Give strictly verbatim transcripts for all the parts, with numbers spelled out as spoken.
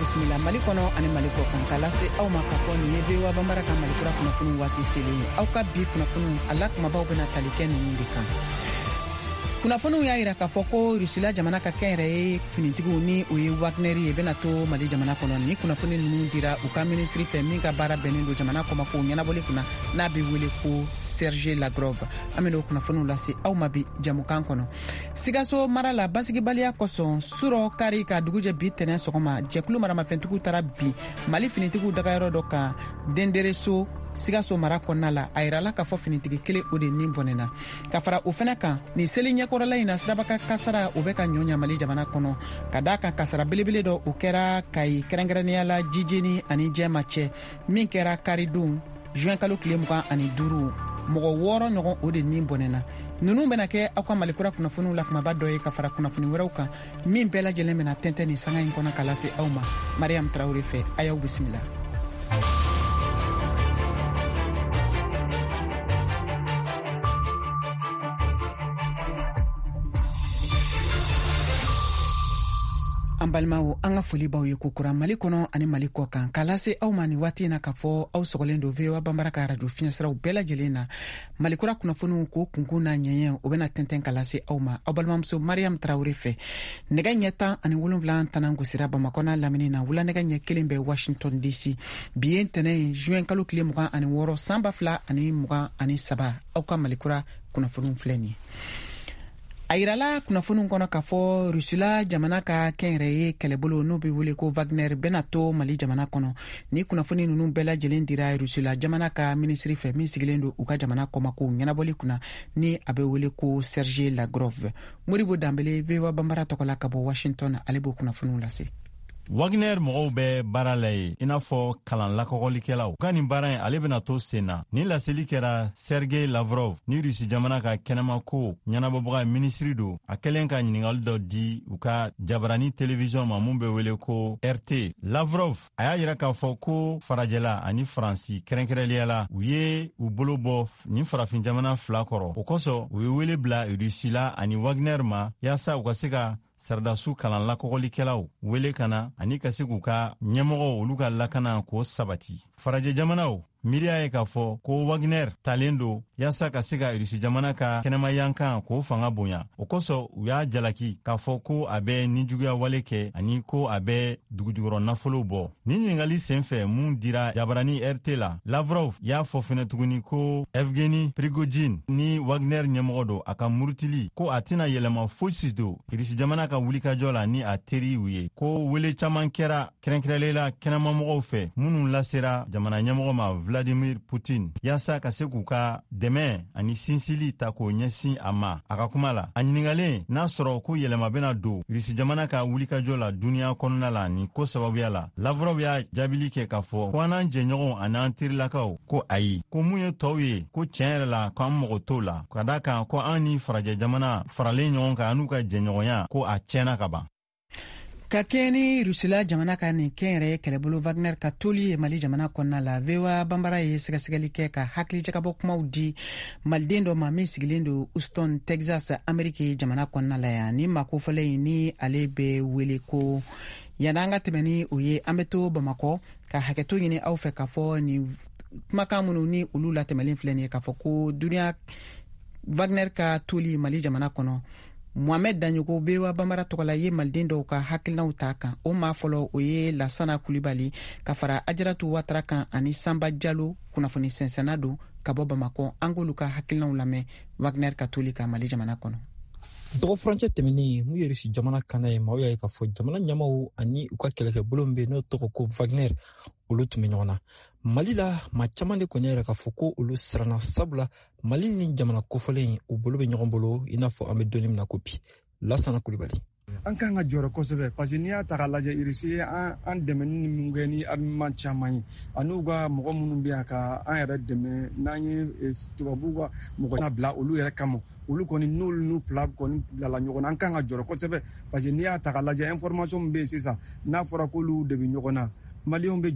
bisimila Mali kono ani Mali ko kan kalase aw ma ka fɔ ni ye V O A Banbara ka Mali kura kunnafoni waati selen aw ka bi kunnafoni ala kumabaw bena tali kɛ ninnu de kan. Kunnafoniw y'a yira k'a fɔ ko Rusila jamana ka kɛnyɛrɛ ye finitigiw ni o ye Wagner ye bena to Mali jamana kɔnɔ. Ni kunnafoni ninnu dira u ka ministri fɛ min ka baara bɛnnen don jamana kɔmakow ɲɛnabɔli kunna n'a bɛ wele ko Serge Lagrove. An bena o kunnafoniw lase aw ma bi jamukan kɔnɔ. Sigaso mara la basigibaliya kosɔn surɔ kari ka dugujɛ bi tɛnɛ sɔgɔma jɛkulu maramafɛntigiw tara bi Mali finitigiw dagayɔrɔ dɔ kan dendereso Sigaso mara kɔnɔna la a yirala k'a fɔ finitigi kelen o de nin bɔnɛna ka fara o fɛnɛ kan ni seli ɲɛkɔrɔla in na siraba ka kasara o bɛ ka ɲɔɲa Mali jamana kɔnɔ ka daa kan kasara belebele dɔ o kɛra Kayi kɛrɛnkɛrɛnnenya la jijeni ani jɛma cɛ min kɛra karidon juin kalo tile mugan ani duuru mɔgɔ wɔɔrɔ ɲɔgɔn o de nin bɔnɛna. Nunu bena kɛ aw ka Malikura kunnafoniw la kumaba dɔ ye ka fara kunnafoni wɛrɛw kan min bɛɛ lajɛlen bena tɛntɛn ni sanga in kɔnɔ ka lase aw ma. Mariam Traore fɛ a y'aw bisimila. An balimaw an ka foli b'aw ye kokura Mali kɔnɔ ani Mali kɔ kan k'a lase aw ma ni waati in na k'a fɔ aw sɔgɔlen don V O A Banbara ka radio fiɲɛsiraw bɛɛ lajɛlen na Malikura kunnafoniw ko kunkun n'a ɲɛɲɛ o bena tɛntɛn ka lase aw ma aw balimamuso Mariam Traore fɛ. Nɛgɛ ɲɛ tan ani wolonwula tana gosira Bamakɔ n'a lamini na wula nɛgɛ ɲɛ kelen bɛ Washington D C bi ye ntɛnɛ ye juin kalo tile mugan ani wɔɔrɔ san ba fila ani mugan ani saba aw ka Malikura kunnafoniw filɛ nin ye. A yirala kunnafoniw kɔnɔ k'a fɔ Rusila jamana ka kɛnyɛrɛ ye kɛlɛbolo n'o bɛ wele ko Wagner bena to Mali jamana kɔnɔ. Ni kunnafoni ninnu bɛɛ lajɛlen dira Rusila jamana ka ministri fɛ min sigilen don u ka jamana kɔmakow ɲɛnabɔli kunna ni a bɛ wele ko Serge Lagrove. Moribo Danbele V O A Banbara tɔgɔla ka bɔ Washington ale b'o kunnafoniw lase. Wagner mɔgɔw bɛ baara la ye i n'a fɔ kalan lakɔgɔlikɛlaw ka nin baara in ale bena to sen na ni laseli kɛra Serge Lavrov ni Rusi jamana ka kɛnɛma ko ɲɛnabɔbaga ministri do a kɛlen ka ɲiningali dɔ di u ka jabarani televiziyɔn ma mun bɛ wele ko R T. Lavrov a y'a yira k'a fɔ ko farajɛla ani faransi kɛrɛnkɛrɛnliyala u ye u bolo bɔ ni farafin jamana fila kɔrɔ o kosɔn u ye wele bila Rusila ani Wagner ma yaasa u ka se ka sardasu kalan lakɔgɔlikɛlaw wele kana ani ka se k'u ka ɲɛmɔgɔw olu ka lakana k'o sabati. Farajɛ jamanaw miiriya ye k'a fɔ ko Wagner talen do yaasa ka se ka Rusi jamana ka kɛnɛmayankan k'o fanga bonya o kosɔn u y'a jalaki k'a fɔ ko a bɛ nijuguya wale kɛ ani ko a bɛ dugujugɔrɔ nafolow bɔ. Ni ɲiningali sen fɛ mun dira jabarani R T la Lavrov y'a fɔ fɛnɛ tuguni ko Evgeny Prigogine ni Wagner ɲɛmɔgɔ do a ka murutili ko a tɛna yɛlɛma fosi do Rusi jamana ka wulikajɔ la ni a teriw ye ko wele caman kɛra kɛrɛnkɛrɛnlela kɛnɛmamɔgɔw fɛ minnu lasera jamana ɲɛmɔgɔ ma Vladimir Putin yaasa ka se k'u ka dɛmɛ ani sinsili ta k'o ɲɛsin a ma. A ka kuma la a ɲiningalen n'a sɔrɔ ko yɛlɛma bena don Rusi jamana ka wulikajɔ la duniya kɔnɔna la ni ko sababuya la Lavrov y'a jaabili kɛ k'a fɔ ko an n'an jɛɲɔgɔnw ani an terilakaw ko ayi ko mun ye tɔw ye ko tiɲɛ yɛrɛ la k'an mɔgɔ t'o la ka da kan ko an ni farajɛ jamana faralen ɲɔgɔn kan an'u ka jɛɲɔgɔnya ko a tiɲɛna ka ban. Ka kɛ ni Rusila jamana ka nin kɛnyɛrɛ ye kɛlɛbolo Wagner ka toli ye Mali jamana kɔnɔna la V O A Banbara ye sɛgɛsɛgɛli kɛ ka hakilijagabɔ kumaw di Maliden dɔ ma min sigilen don Houston, Texas, Ameriki jamana kɔnɔna la yan ni makofɔlɛ in ni ale bɛ wele ko yana an ka tɛmɛ ni o ye an bɛ to Bamakɔ ka hakɛto ɲini aw fɛ k'a fɔ ni kumakan minnu ni olu latɛmɛlen filɛ nin ye k'a fɔ ko duniya Wagner ka toli Mali jamana kɔnɔ. Mohamed Danyogo V O A Banbara tɔgɔla ye Maliden dɔw ka hakilinaw ta kan o maa fɔlɔ o ye Lasana Kulibali ka fara Ajaratu Watara kan ani Samba Jalo kunnafoni sɛnsɛnna don ka bɔ Bamakɔ an k'olu ka hakilinaw lamɛn Wagner ka toli ka Mali jamana kɔnɔ. Dɔgɔ furancɛ tɛmɛnen mun ye Rusi jamana kana ye maaw y'a ye k'a fɔ jamana ɲɛmaaw ani u ka kɛlɛkɛbolo min bɛ n'o tɔgɔ ko Wagner olu tun bɛ ɲɔgɔn na. Mali la maa caman de kɔni yɛrɛ k'a fɔ ko olu siranna sabula Mali ni jamana kofɔlen u bolo bɛ ɲɔgɔn bolo i n'a fɔ an bɛ donni min na ko bi. Lasana Kulibali. An kan ka jɔrɔ kosɛbɛ parce que n'i y'a ta k'a lajɛ Rusi ye an an dɛmɛ ni mun kɛ ni armement caman ye an'u ka mɔgɔ minnu bɛ yan ka an yɛrɛ dɛmɛ n'an ye tubabuw ka mɔgɔ bila olu yɛrɛ kama olu kɔni n'olu n'u fila kɔni bilala ɲɔgɔn na an kan ka jɔrɔ kosɛbɛ parce que n'i y'a ta k'a lajɛ information min bɛ yen sisan n'a fɔra k'olu de bɛ ɲɔgɔn na Maliens bɛ jɔrɔ.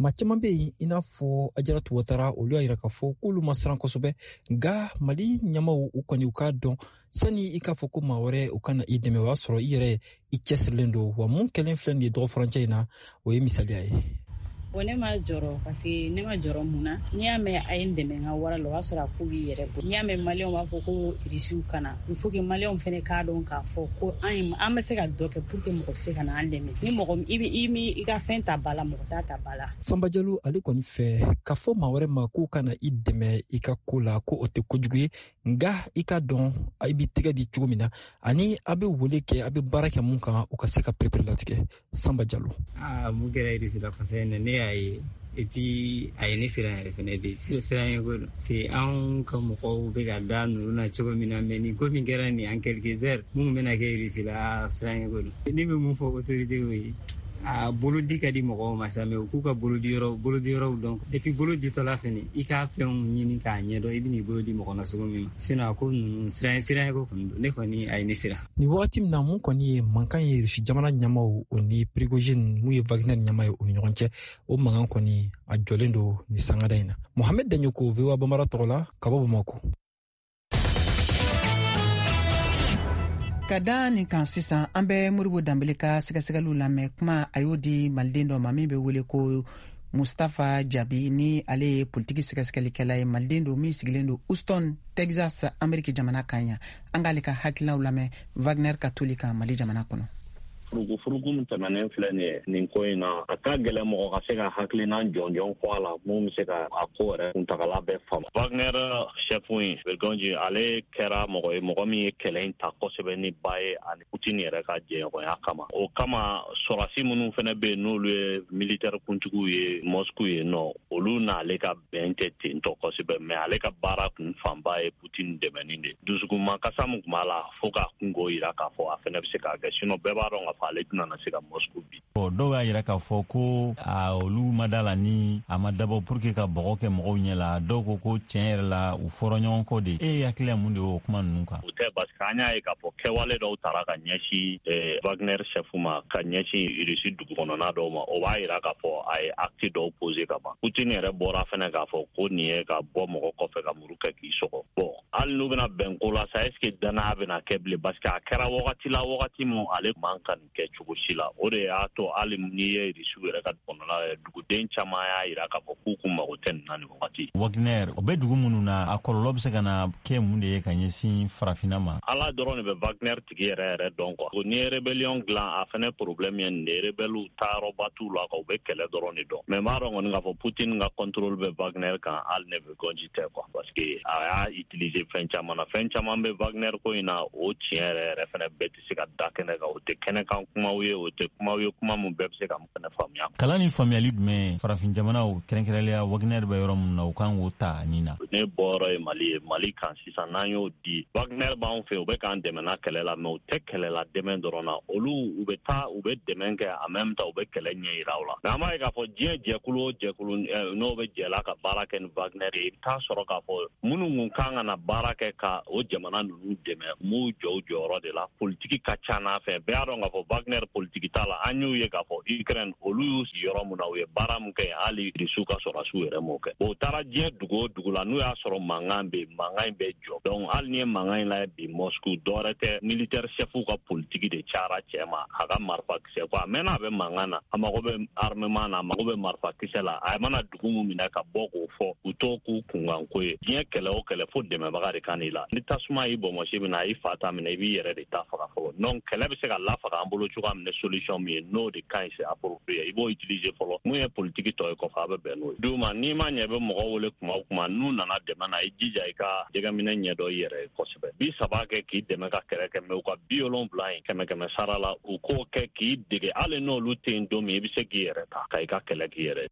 maa caman be yen i n'a fɔ Ajaratu Watara olu y'a yira k'a fɔ k'olu ma siran kosɛbɛ nga Mali ɲɛmaw u kɔni u k'a dɔn sani i k'a fɔ ko maa wɛrɛ u kana i dɛmɛ o y'a sɔrɔ i yɛrɛ i cɛsirilen don wa mun kɛlen filɛ nin ye dɔgɔ furancɛ in na o ye misaliya ye. O ne ma jɔrɔ parce que ne ma jɔrɔ mun na n'i y'a mɛn a ye n dɛmɛ n ka wara la o y'a sɔrɔ a ko b'i yɛrɛ bolo n'i y'a mɛn maliyɛnw b'a fɔ ko irisiw kana il faut que maliyɛnw fɛnɛ k'a dɔn k'a fɔ ko an an bɛ se ka dɔ kɛ pour que mɔgɔ bɛ se ka na an dɛmɛ ni mɔgɔ i bɛ i mi i ka fɛn ta ba la mɔgɔ t'a ta ba la. Sanba Jalo ale kɔni fɛ k'a fɔ maa wɛrɛ ma k'u kana i dɛmɛ i ka ko la ko o tɛ kojugu ye nga i ka dɔn i b'i tɛgɛ di cogo min na ani a bɛ wele kɛ a bɛ baara kɛ mun kan o ka se ka perepere latigɛ. Sanba Jalo. Ah mun kɛra irisi la parce que ne y'a ye et puis a ye ne siran yɛrɛ fɛnɛ bɛ siran ye ko c'est anw ka mɔgɔw bɛ ka da ninnu na cogo min na mais ni ko min kɛra nin en quelques heures mun bɛna kɛ irisi la siran ye ko ne bɛ mun fɔ autorité ye a bolodi ka di mɔgɔw ma sa mais u k'u ka bolodi yɔrɔ bolodi yɔrɔw dɔn et puis bolodi tɔla fɛnɛ i k'a fɛnw ɲini k'a ɲɛdɔn i bɛ n'i bolodi mɔgɔ na cogo min ma sinon a ko ninnu siran siran ye ko kɔni don ne kɔni a ye ne siran. Nin wagati min na mun kɔni ye mankan ye Rusi jamana ɲɛmaw o ni Prigozhin mun ye Wagner ɲɛma ye o ni ɲɔgɔn cɛ o mankan kɔni a jɔlen don ni sangada in na. Mohamed Danyoko V O A Bambara tɔgɔ la ka bɔ Bamako. Ka da nin kan sisan an bɛ Moribo Danbele ka sɛgɛsɛgɛliw lamɛn kuma a y'o di maliden dɔ ma min bɛ wele ko Mustafa Jabi ni ale ye politiki sɛgɛsɛgɛlikɛla ye maliden dɔ min sigilen don Houston, Texas, Ameriki jamana kan yan an k'ale ka hakilinaw lamɛn Wagner ka toli kan Mali jamana kɔnɔ. Furugu furugu min tɛmɛnen filɛ nin ye nin ko in na a ka gɛlɛn mɔgɔ ka se ka hakilina jɔnjɔn fɔ a la mun bɛ se ka a ko yɛrɛ kuntagala bɛɛ faamu. Wagner chef in Prigozhin ale kɛra mɔgɔ ye mɔgɔ min ye kɛlɛ in ta kosɛbɛ ni ba ye ani Putin yɛrɛ ka jɛɲɔgɔnya kama. O kama sɔrɔdasi minnu fana bɛ yen n'olu ye militaire kuntigiw ye Moscou ye nɔ olu n'ale ka bɛn tɛ ten tɔ kosɛbɛ mais ale ka baara kun fanba ye Putin dɛmɛni de. Dusukuma kasa min tun b'a la fo ka kungo yira k'a fɔ a fana bɛ se k'a kɛ sinon bɛɛ b'a dɔn ka ale tɛna na se ka Moscou bi. Dɔw y'a yira k'a fɔ ko a olu ma da la ni a ma dabɔ pour que ka bɔgɔ kɛ mɔgɔw ɲɛ la dɔw ko ko tiɲɛ yɛrɛ la u fɔra ɲɔgɔn kɔ de e hakili mun de y'o kuma ninnu kan. O tɛ parce que an y'a ye k'a fɔ kɛwale dɔw taara ka ɲɛsin Wagner chef ma ka ɲɛsin Russie dugu kɔnɔna dɔw ma o b'a yira k'a fɔ a ye acte dɔw poser ka ban. Putin yɛrɛ bɔra fɛnɛ k'a fɔ ko nin ye ka bɔ mɔgɔ kɔfɛ ka muru kɛ k'i sɔgɔ. Bon hali n'u bɛna bɛn ko la sa est ce que danaya bɛna kɛ bilen parce que a kɛra wagati la wagati min ale man ka nin kɛ cogo si la. O de y'a to hali n'i ye Rusiw yɛrɛ ka kɔnɔna duguden caman y'a yira k'a fɔ k'u kun mago tɛ nin na nin wagati. Wagner o bɛ dugu minnu na a kɔlɔlɔ bɛ se ka na kɛ mun de ye ka ɲɛsin farafinna ma. Ala dɔrɔn de bɛ Wagner tigi yɛrɛ yɛrɛ dɔn quoi. N'i ye rébellion dilan a fɛnɛ problème ye nin de rebelles taayɔrɔba t'u la u bɛ kɛlɛ dɔrɔn de dɔn. Mais n b'a dɔn kɔni k'a fɔ Putin ka contrôle bɛ Wagner kan hali ne Prigozhin tɛ quoi parce que a y'a utiliser fɛn caman na fɛn caman bɛ Wagner ko in na o tiɲɛ yɛrɛ yɛrɛ fɛnɛ bɛɛ tɛ se ka da kɛnɛ kan o tɛ kɛnɛ kan kumaw ye o tɛ kumaw ye kuma mun bɛɛ bɛ se ka mun fɛnɛ faamuya. Kalan ni faamuyali jumɛn farafin jamanaw kɛrɛnkɛrɛnlenya Wagner bɛ yɔrɔ min na u kan k'o ta nin na. Ne bɔra ye Mali ye Mali kan sisan n'an y'o di Wagner b'an fɛ u bɛ k'an dɛmɛ n'a kɛlɛ la mais u tɛ kɛlɛ la dɛmɛ dɔrɔn na olu u bɛ taa u bɛ dɛmɛ kɛ en même temps u bɛ kɛlɛ ɲɛ yira u la. Mais an b'a ye k'a fɔ diɲɛ jɛkulu o jɛkulu n'o bɛ jɛla ka baara kɛ ni Wagner ye i bɛ taa sɔrɔ k'a fɔ minnu kun kan ka na baara kɛ ka o jamana ninnu dɛmɛ m'u jɔ u jɔyɔrɔ de la politiki ka ca n'a fɛ bɛɛ y'a dɔn k'a fɔ Wagner politiki t'a la an y'u ye k'a fɔ Ukraine olu y'u sigi yɔrɔ min na u ye baara min kɛ hali Rusiw ka sɔrɔdasiw yɛrɛ m'o kɛ. O taara diɲɛ dugu o dugu la n'u y'a sɔrɔ mankan bɛ yen mankan in bɛ jɔ donc hali ni ye mankan in lajɛ bi Moscou dɔwɛrɛ tɛ militaire chefw ka politiki de cayara cɛ ma a ka marifa kisɛ quoi a mɛnna a bɛ mankan na a mago bɛ armement na a mago bɛ marifa kisɛ la a mana dugu min minɛ ka bɔ k'o fɔ u t'o k'u kunkan ko ye diɲɛ kɛlɛ o kɛlɛ fo dɛmɛbaga de kan i la ni tasuma y'i bɔnmɔsi min na i fa ta minɛ i b'i yɛrɛ de ta faga fɔlɔ donc kɛlɛ bɛ se ka lafaga an bolo cogoya min solution min ye n'o de kan c'est approprié i b'o utiliser fɔlɔ mun ye politiki tɔ ye kɔfɛ a bɛ bɛn n'o ye d'où ma n'i ma ɲɛ bɛ mɔgɔ wele kuma o kuma n'u nana dɛmɛ na i jija i ka jɛgɛminɛ ɲɛdɔn i yɛrɛ ye kosɛbɛ bi saba kɛ k'i dɛmɛ ka kɛlɛ kɛ mais u ka bi wolonwula in kɛmɛ kɛmɛ sara la u k'o kɛ k'i dege hali n'olu tɛ yen don min i bɛ se k'i yɛrɛ ta ka i ka kɛlɛ k'i yɛrɛ.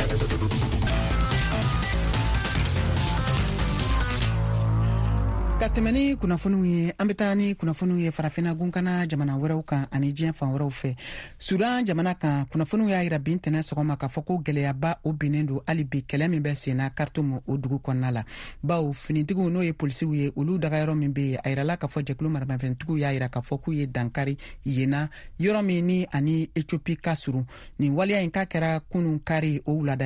Ka tɛmɛni kunnafoniw ye an bɛ taa ni kunnafoniw ye farafina gunkana jamana wɛrɛw kan ani diɲɛ fan wɛrɛw fɛ. Sudan jamana kan kunnafoniw y'a yira bin tɛnɛ sɔgɔma k'a fɔ ko gɛlɛyaba o binnen don hali bi kɛlɛ min bɛ senna Khartoum o dugu kɔnɔna la. Bawo finitigiw n'o ye polisiw ye olu dagayɔrɔ min bɛ yen a yirala k'a fɔ jɛkulu maramafɛntigiw y'a yira k'a fɔ k'u ye dankari yenna yɔrɔ min ni ani Ethiopie ka surun. Nin waleya in k'a kɛra kunun kari o wulada